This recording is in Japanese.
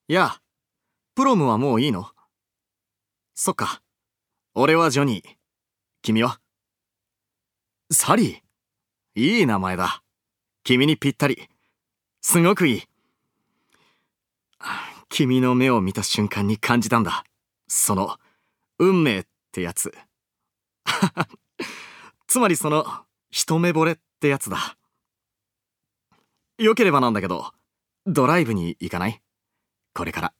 やあ、プロムはもういいの？そっか。俺はジョニー。君は？サリー。いい名前だ。君にぴったり。すごくいい。君の目を見た瞬間に感じたんだ。その、運命ってやつ。つまりその、一目惚れってやつだ。よければなんだけど、ドライブに行かない？これから。